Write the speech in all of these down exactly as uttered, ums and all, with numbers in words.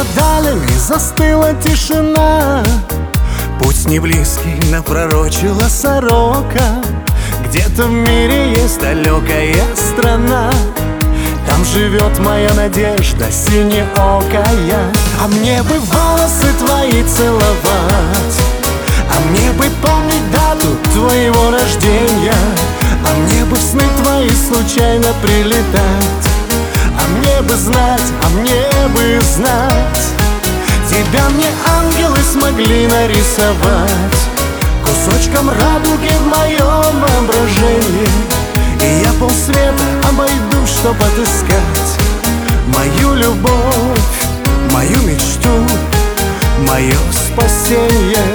над далями застыла тишина. Путь не близкий напророчила сорока. Где-то в мире есть далекая страна. Там живет моя надежда синеокая. А мне бы волосы твои целовать, а мне бы помнить дату твоего рождения, а мне бы в сны твои случайно прилетать, а мне бы знать, а мне бы знать. Тебя мне ангелы смогли нарисовать кусочком радуги в моем воображении. И я полсвета обойду, чтоб отыскать мою любовь, мою мечту, мое спасение.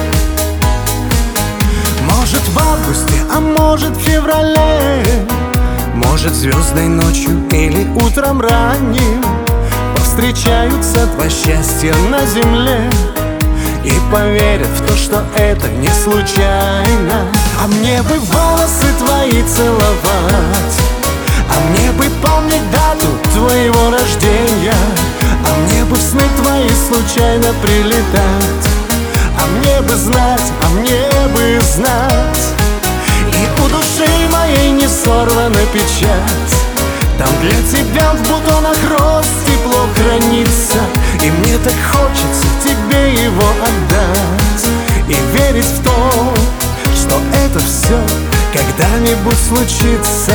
Может в августе, а может в феврале, может звездной ночью или утром ранним повстречаются два счастья на земле и поверят в то, что это не случайно. А мне бы волосы твои целовать, а мне бы помнить дату твоего рождения, а мне бы в сны твои случайно прилетать, а мне бы знать, а мне бы знать. И у души моей не сорвана печать. Там для тебя в бутонах роз тепло хранится. И мне так хочется тебе его отдать и верить в то, что это все когда-нибудь случится.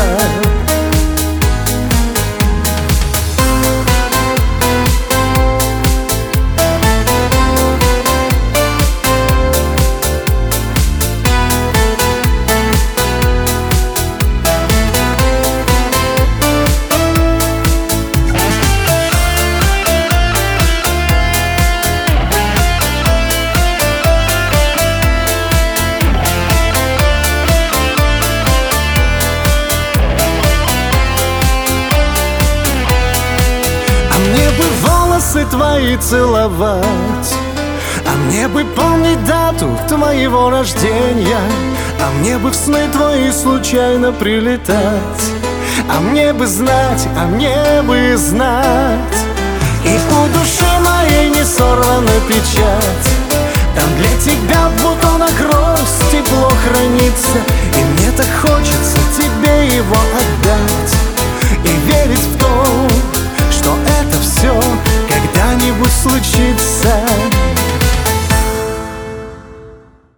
Волосы твои целовать, а мне бы помнить дату твоего рождения, а мне бы в сны твои случайно прилетать, а мне бы знать, а мне бы знать. И у души моей не сорвана печать. Там для тебя в бутонах роз тепло хранится. И мне так хочется тебе его отдать и верить в то, что это все когда-нибудь случится.